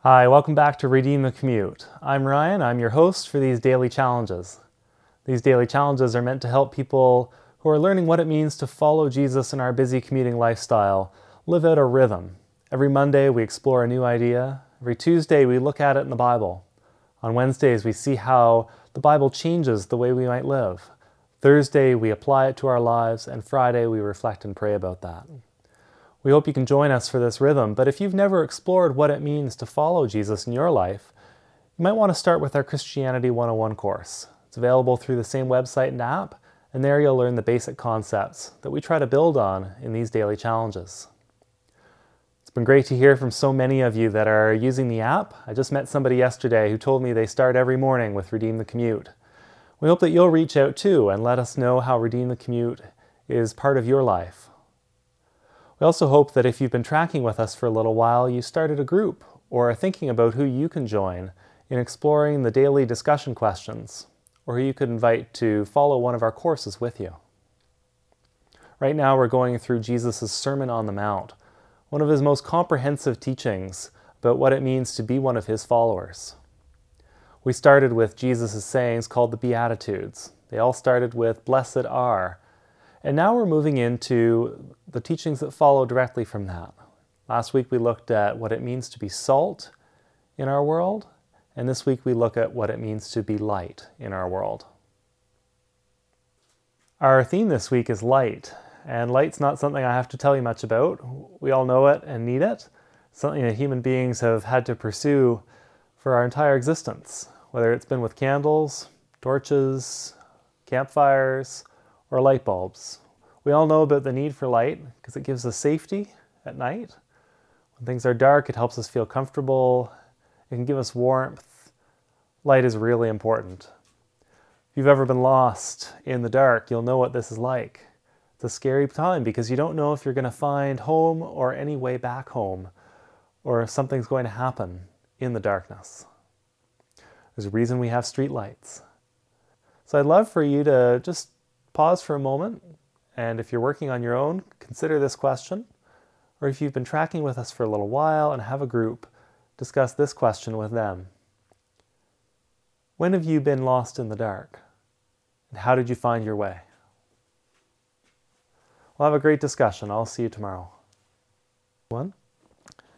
Hi, welcome back to Redeem the Commute. I'm Ryan, I'm your host for these daily challenges. These daily challenges are meant to help people who are learning what it means to follow Jesus in our busy commuting lifestyle live out a rhythm. Every Monday we explore a new idea. Every Tuesday we look at it in the Bible. On Wednesdays we see how the Bible changes the way we might live. Thursday we apply it to our lives, and Friday we reflect and pray about that. We hope you can join us for this rhythm, but if you've never explored what it means to follow Jesus in your life, you might want to start with our Christianity 101 course. It's available through the same website and app, and there you'll learn the basic concepts that we try to build on in these daily challenges. It's been great to hear from so many of you that are using the app. I just met somebody yesterday who told me they start every morning with Redeem the Commute. We hope that you'll reach out too and let us know how Redeem the Commute is part of your life. We also hope that if you've been tracking with us for a little while, you started a group or are thinking about who you can join in exploring the daily discussion questions, or who you could invite to follow one of our courses with you. Right now we're going through Jesus' Sermon on the Mount, one of his most comprehensive teachings about what it means to be one of his followers. We started with Jesus' sayings called the Beatitudes. They all started with "Blessed are." And now we're moving into the teachings that follow directly from that. Last week we looked at what it means to be salt in our world, and this week we look at what it means to be light in our world. Our theme this week is light, and light's not something I have to tell you much about. We all know it and need it. It's something that human beings have had to pursue for our entire existence, whether it's been with candles, torches, campfires, or light bulbs. We all know about the need for light because it gives us safety at night. When things are dark, it helps us feel comfortable. It can give us warmth. Light is really important. If you've ever been lost in the dark, you'll know what this is like. It's a scary time because you don't know if you're going to find home or any way back home, or if something's going to happen in the darkness. There's a reason we have street lights. So I'd love for you to just pause for a moment, and if you're working on your own, consider this question. Or if you've been tracking with us for a little while and have a group, discuss this question with them. When have you been lost in the dark? And how did you find your way? We'll have a great discussion. I'll see you tomorrow. One.